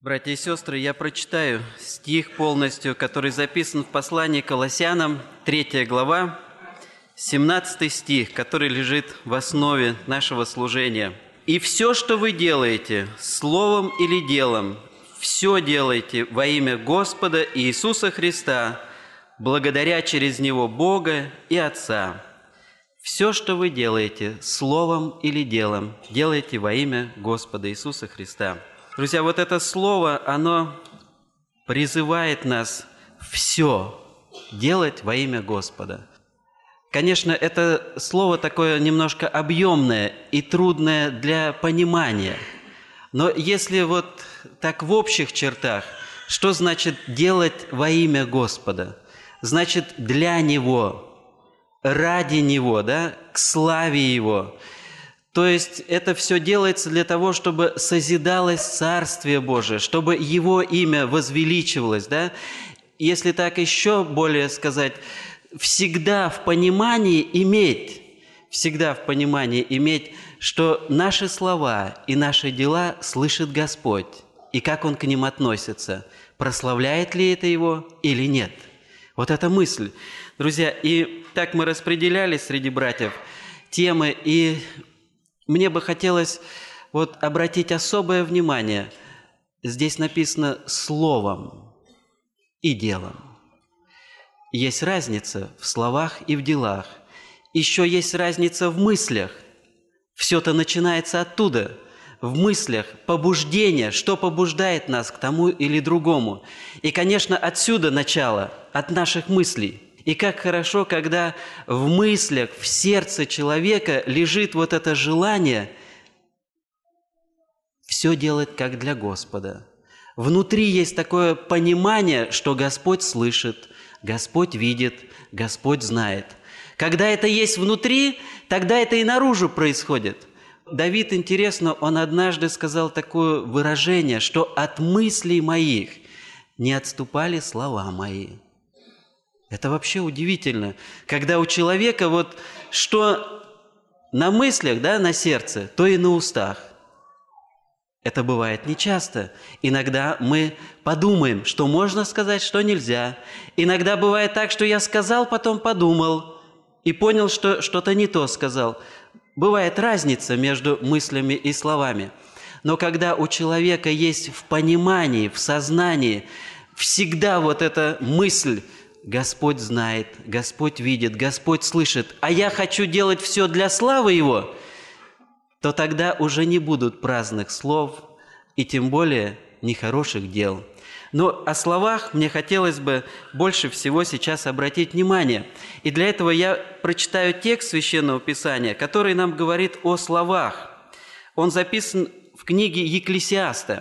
Братья и сестры, я прочитаю стих полностью, который записан в послании к Колоссянам, 3 глава, 17 стих, который лежит в основе нашего служения. «И все, что вы делаете, словом или делом, все делайте во имя Господа Иисуса Христа, благодаря через Него Бога и Отца». Все, что вы делаете, словом или делом, делайте во имя Господа Иисуса Христа. Друзья, вот это слово, оно призывает нас все делать во имя Господа. Конечно, это слово такое немножко объемное и трудное для понимания. Но если вот так в общих чертах, что значит делать во имя Господа? Значит, для Него, ради Него, да, к славе Его. То есть это все делается для того, чтобы созидалось Царствие Божие, чтобы Его имя возвеличивалось, да? Если так еще более сказать, всегда в понимании иметь, что наши слова и наши дела слышит Господь, и как Он к ним относится, прославляет ли это Его или нет. Вот эта мысль. Друзья, и так мы распределяли среди братьев темы, и мне бы хотелось вот обратить особое внимание. Здесь написано «словом и делом». Есть разница в словах и в делах. Еще есть разница в мыслях. Все-то начинается оттуда, в мыслях, побуждение, что побуждает нас к тому или другому. И, конечно, отсюда начало, от наших мыслей. И как хорошо, когда в мыслях, в сердце человека лежит вот это желание все делать как для Господа. Внутри есть такое понимание, что Господь слышит, Господь видит, Господь знает. Когда это есть внутри, тогда это и наружу происходит. Давид, интересно, он однажды сказал такое выражение, что от мыслей моих не отступали слова мои. Это вообще удивительно, когда у человека вот что на мыслях, да, на сердце, то и на устах. Это бывает нечасто. Иногда мы подумаем, что можно сказать, что нельзя. Иногда бывает так, что я сказал, потом подумал и понял, что что-то не то сказал. Бывает разница между мыслями и словами. Но когда у человека есть в понимании, в сознании всегда вот эта мысль «Господь знает, Господь видит, Господь слышит, а я хочу делать все для славы Его», то тогда уже не будут праздных слов и тем более нехороших дел. Но о словах мне хотелось бы больше всего сейчас обратить внимание. И для этого я прочитаю текст Священного Писания, который нам говорит о словах. Он записан в книге Екклесиаста,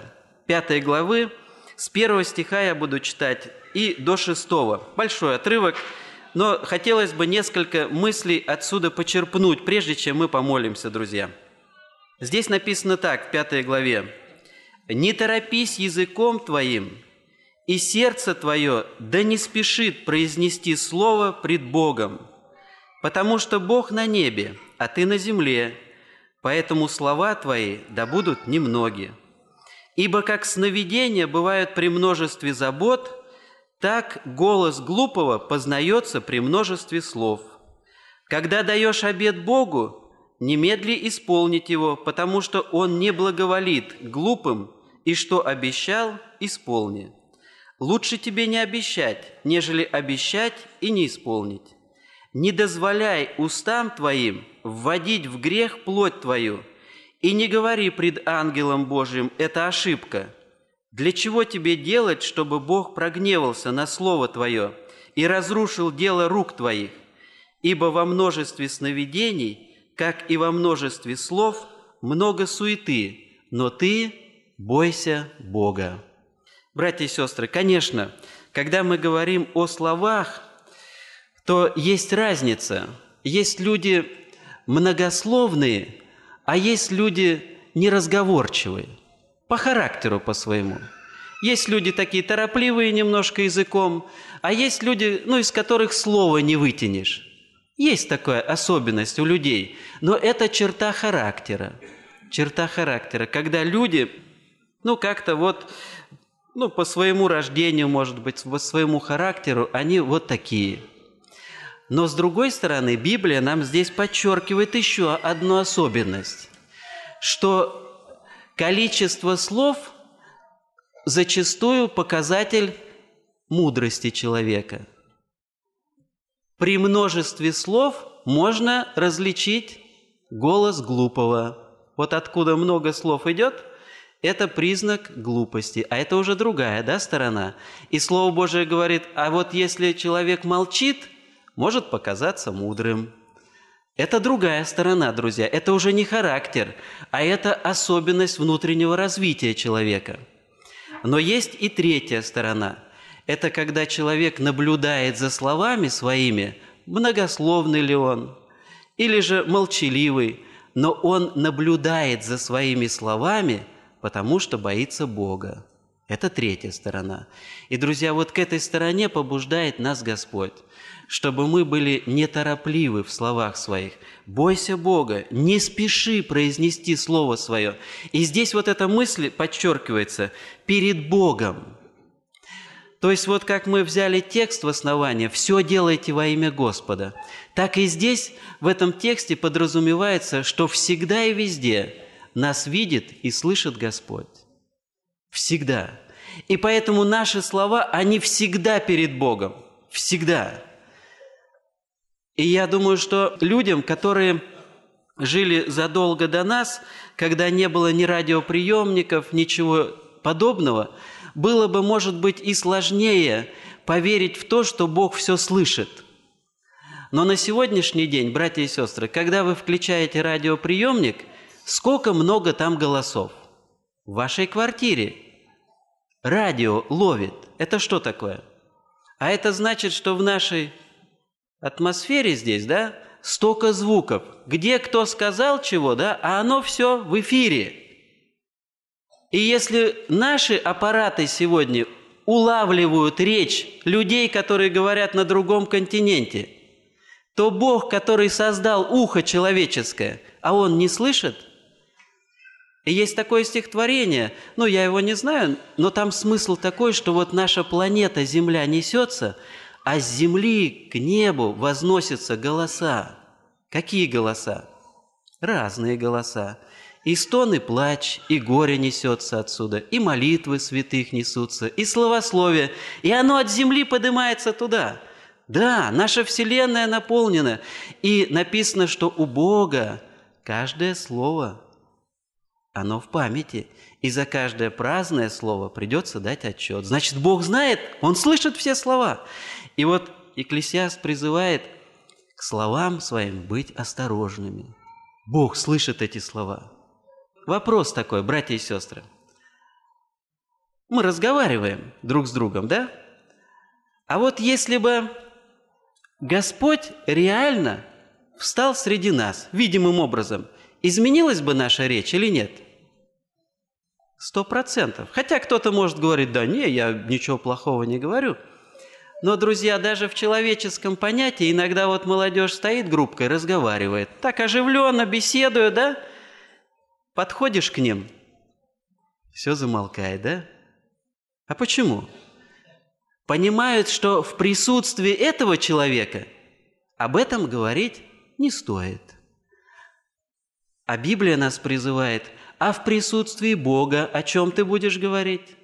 5 главы, с 1 стиха я буду читать и до 6. Большой отрывок, но хотелось бы несколько мыслей отсюда почерпнуть, прежде чем мы помолимся, друзья. Здесь написано так, в 5 главе. «Не торопись языком твоим, и сердце твое да не спешит произнести слово пред Богом, потому что Бог на небе, а ты на земле, поэтому слова твои да будут немноги. Ибо как сновидения бывают при множестве забот, так голос глупого познается при множестве слов. Когда даешь обет Богу, немедли исполнить его, потому что Он не благоволит глупым, и что обещал, исполни. Лучше тебе не обещать, нежели обещать и не исполнить. Не дозволяй устам твоим вводить в грех плоть твою, и не говори пред ангелом Божиим, это ошибка. Для чего тебе делать, чтобы Бог прогневался на слово твое и разрушил дело рук твоих? Ибо во множестве сновидений, как и во множестве слов, много суеты, но ты бойся Бога». Братья и сестры, конечно, когда мы говорим о словах, то есть разница. Есть люди многословные, а есть люди неразговорчивые, по характеру по своему. Есть люди такие торопливые немножко языком, а есть люди, из которых слова не вытянешь. Есть такая особенность у людей, но это черта характера. Черта характера, когда люди как-то по своему рождению, может быть, по своему характеру, они вот такие. Но, с другой стороны, Библия нам здесь подчеркивает еще одну особенность, что количество слов зачастую показатель мудрости человека. При множестве слов можно различить голос глупого. Вот откуда много слов идет, это признак глупости. А это уже другая, сторона. И Слово Божие говорит, а вот если человек молчит, может показаться мудрым. Это другая сторона, друзья. Это уже не характер, а это особенность внутреннего развития человека. Но есть и третья сторона. Это когда человек наблюдает за словами своими, многословный ли он, или же молчаливый, но он наблюдает за своими словами, потому что боится Бога. Это третья сторона. И, друзья, вот к этой стороне побуждает нас Господь, чтобы мы были неторопливы в словах своих. Бойся Бога, не спеши произнести слово свое. И здесь вот эта мысль подчеркивается перед Богом. То есть вот как мы взяли текст в основание «все делайте во имя Господа», так и здесь в этом тексте подразумевается, что всегда и везде нас видит и слышит Господь. Всегда. И поэтому наши слова, они всегда перед Богом. Всегда. И я думаю, что людям, которые жили задолго до нас, когда не было ни радиоприемников, ничего подобного, было бы, может быть, и сложнее поверить в то, что Бог все слышит. Но на сегодняшний день, братья и сестры, когда вы включаете радиоприемник, сколько много там голосов? В вашей квартире радио ловит. Это что такое? А это значит, что в нашей атмосфере здесь, столько звуков. Где кто сказал чего, а оно все в эфире. И если наши аппараты сегодня улавливают речь людей, которые говорят на другом континенте, то Бог, который создал ухо человеческое, а Он не слышит? И есть такое стихотворение, я его не знаю, но там смысл такой, что вот наша планета Земля несется, а с земли к небу возносятся голоса. Какие голоса? Разные голоса. И стон, и плач, и горе несется отсюда, и молитвы святых несутся, и словословие, и оно от земли поднимается туда. Да, наша Вселенная наполнена, и написано, что у Бога каждое слово, оно в памяти, и за каждое праздное слово придется дать отчет. Значит, Бог знает, Он слышит все слова. И вот Екклесиаст призывает к словам своим быть осторожными. Бог слышит эти слова. Вопрос такой, братья и сестры. Мы разговариваем друг с другом, А вот если бы Господь реально встал среди нас, видимым образом, изменилась бы наша речь или нет? 100%. Хотя кто-то может говорить, я ничего плохого не говорю. Но, друзья, даже в человеческом понятии иногда вот молодежь стоит группкой, разговаривает. Так оживленно беседует, Подходишь к ним, все замолкает, А почему? Понимают, что в присутствии этого человека об этом говорить не стоит. А Библия нас призывает, а в присутствии Бога о чем ты будешь говорить?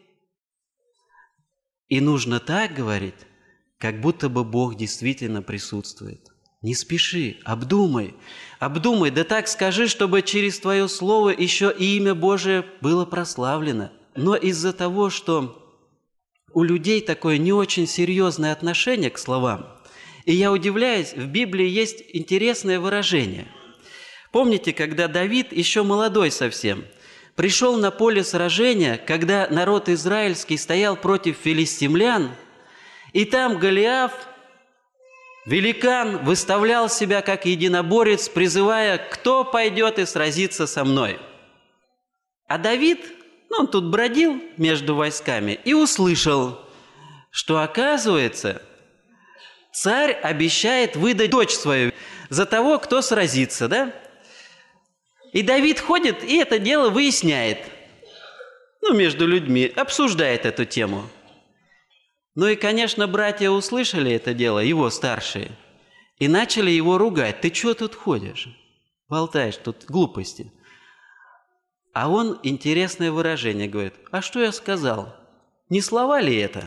И нужно так говорить, как будто бы Бог действительно присутствует. Не спеши, обдумай, да так скажи, чтобы через твое слово еще и имя Божие было прославлено. Но из-за того, что у людей такое не очень серьезное отношение к словам, и я удивляюсь, в Библии есть интересное выражение. Помните, когда Давид, еще молодой совсем, пришел на поле сражения, когда народ израильский стоял против филистимлян, и там Голиаф, великан, выставлял себя как единоборец, призывая, кто пойдет и сразится со мной. А Давид, он тут бродил между войсками и услышал, что, оказывается, царь обещает выдать дочь свою за того, кто сразится, И Давид ходит и это дело выясняет. между людьми, обсуждает эту тему. Ну и, конечно, братья услышали это дело, его старшие, и начали его ругать. Ты чего тут ходишь? Болтаешь тут глупости. А он интересное выражение говорит. А что я сказал? Не слова ли это?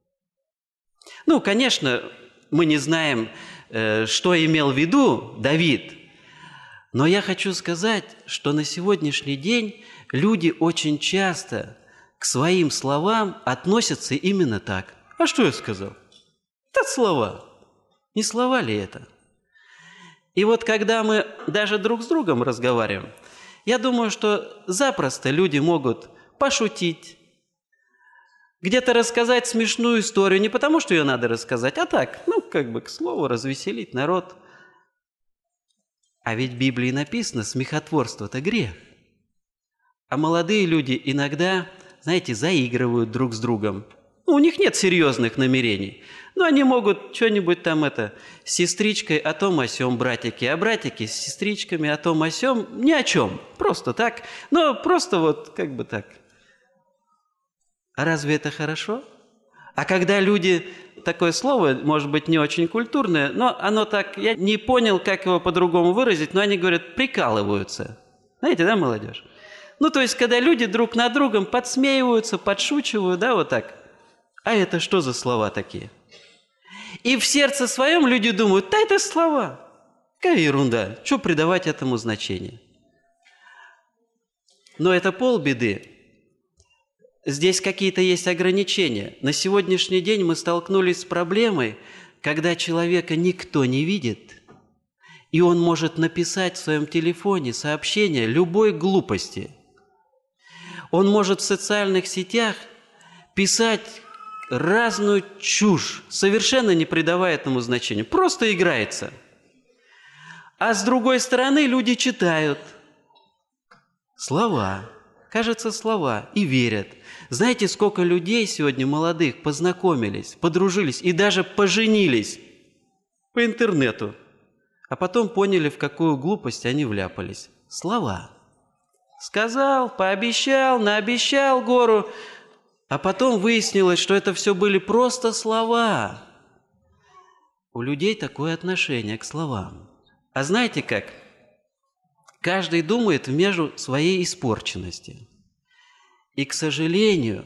Конечно, мы не знаем, что имел в виду Давид, но я хочу сказать, что на сегодняшний день люди очень часто к своим словам относятся именно так. А что я сказал? Это слова. Не слова ли это? И вот когда мы даже друг с другом разговариваем, я думаю, что запросто люди могут пошутить, где-то рассказать смешную историю, не потому, что ее надо рассказать, а так, к слову, развеселить народ. А ведь в Библии написано, смехотворство – это грех. А молодые люди иногда, знаете, заигрывают друг с другом. У них нет серьезных намерений. Но они могут что-нибудь там с сестричкой о том о сём, братики, а братики с сестричками о том о сём, ни о чем. Просто так, просто так. А разве это хорошо? А когда люди, такое слово, может быть, не очень культурное, но оно так, я не понял, как его по-другому выразить, но они говорят, прикалываются. Знаете, да, молодежь? То есть, когда люди друг над другом подсмеиваются, подшучивают, да, вот так. А это что за слова такие? И в сердце своем люди думают, да это слова. Какая ерунда, что придавать этому значение? Но это полбеды. Здесь какие-то есть ограничения. На сегодняшний день мы столкнулись с проблемой, когда человека никто не видит, и он может написать в своем телефоне сообщение любой глупости. Он может в социальных сетях писать разную чушь, совершенно не придавая этому значения, просто играется. А с другой стороны люди читают слова, кажется, слова, и верят. Знаете, сколько людей сегодня молодых познакомились, подружились и даже поженились по интернету, а потом поняли, в какую глупость они вляпались. Слова. Сказал, пообещал, наобещал гору, а потом выяснилось, что это все были просто слова. У людей такое отношение к словам. А знаете как? Каждый думает в меру своей испорченности. И, к сожалению,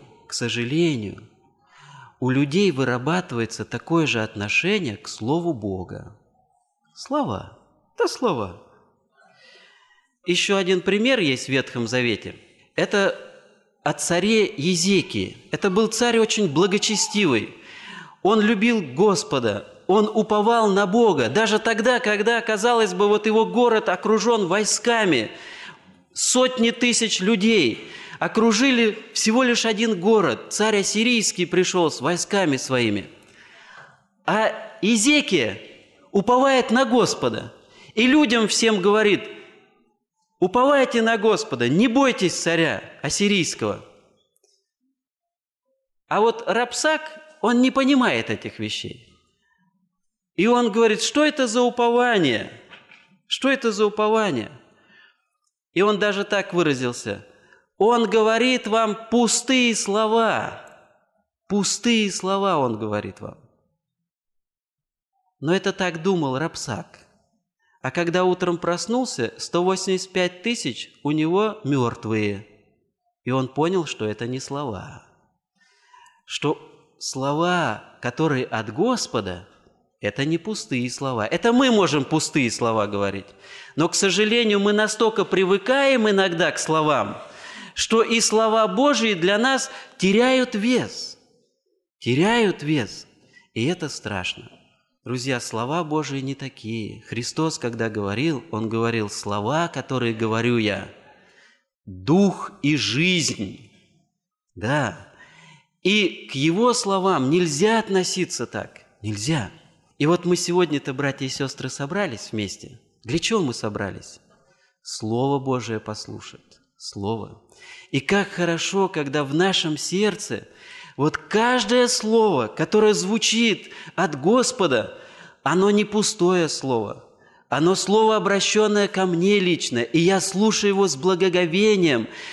у людей вырабатывается такое же отношение к Слову Бога. Слова. Да слова. Еще один пример есть в Ветхом Завете. Это о царе Езекии. Это был царь очень благочестивый. Он любил Господа, он уповал на Бога. Даже тогда, когда, казалось бы, его город окружен войсками, сотни тысяч людей – окружили всего лишь один город. Царь ассирийский пришел с войсками своими. А Езекия уповает на Господа. И людям всем говорит, уповайте на Господа, не бойтесь царя ассирийского. А вот Рапсак, он не понимает этих вещей. И он говорит, что это за упование? Что это за упование? И он даже так выразился – он говорит вам пустые слова. Пустые слова он говорит вам. Но это так думал Рапсак. А когда утром проснулся, 185 тысяч у него мертвые. И он понял, что это не слова. Что слова, которые от Господа, это не пустые слова. Это мы можем пустые слова говорить. Но, к сожалению, мы настолько привыкаем иногда к словам, что и слова Божьи для нас теряют вес. Теряют вес. И это страшно. Друзья, слова Божьи не такие. Христос, когда говорил, Он говорил, слова, которые говорю я, дух и жизнь. Да. И к Его словам нельзя относиться так. Нельзя. И вот мы сегодня-то, братья и сестры, собрались вместе. Для чего мы собрались? Слово Божие послушать. Слово. И как хорошо, когда в нашем сердце каждое слово, которое звучит от Господа, оно не пустое слово. Оно слово, обращенное ко мне лично, и я слушаю его с благоговением,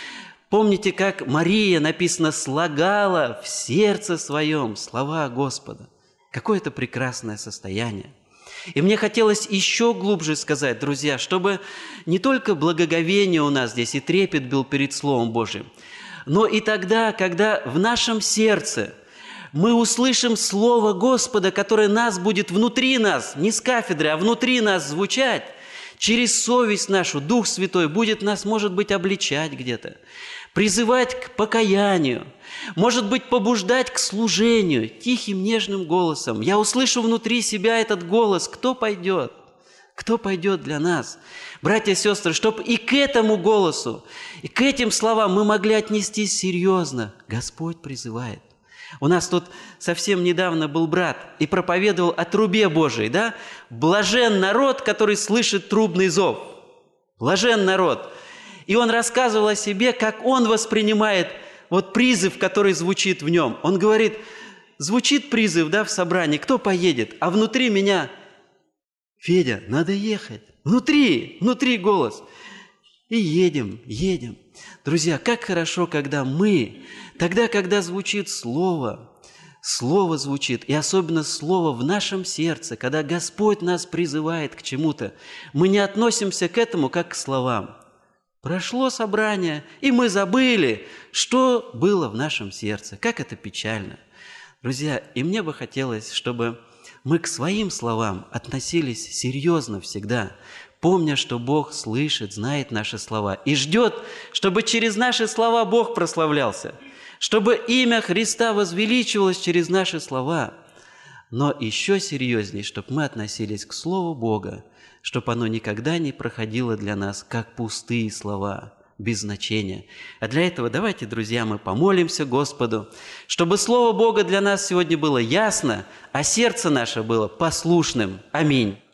Помните, как Мария, написано, слагала в сердце своем слова Господа. Какое это прекрасное состояние. И мне хотелось еще глубже сказать, друзья, чтобы не только благоговение у нас здесь и трепет был перед Словом Божьим, но и тогда, когда в нашем сердце мы услышим Слово Господа, которое нас будет внутри нас, не с кафедры, а внутри нас звучать, через совесть нашу Дух Святой будет нас, может быть, обличать где-то, призывать к покаянию, может быть, побуждать к служению тихим, нежным голосом. Я услышу внутри себя этот голос. Кто пойдет? Кто пойдет для нас? Братья и сестры, чтобы и к этому голосу, и к этим словам мы могли отнестись серьезно. Господь призывает. У нас тут совсем недавно был брат и проповедовал о трубе Божией, да? Блажен народ, который слышит трубный зов. Блажен народ. И он рассказывал о себе, как он воспринимает вот призыв, который звучит в нем. Он говорит, звучит призыв, да, в собрании, кто поедет? А внутри меня, Федя, надо ехать. Внутри голос. И едем. Друзья, как хорошо, когда мы, тогда, когда звучит Слово звучит, и особенно Слово в нашем сердце, когда Господь нас призывает к чему-то, мы не относимся к этому, как к словам. Прошло собрание, и мы забыли, что было в нашем сердце. Как это печально. Друзья, и мне бы хотелось, чтобы мы к своим словам относились серьезно всегда, помня, что Бог слышит, знает наши слова и ждет, чтобы через наши слова Бог прославлялся, чтобы имя Христа возвеличивалось через наши слова. Но еще серьезнее, чтобы мы относились к Слову Бога, чтобы оно никогда не проходило для нас, как пустые слова, без значения. А для этого давайте, друзья, мы помолимся Господу, чтобы Слово Бога для нас сегодня было ясно, а сердце наше было послушным. Аминь.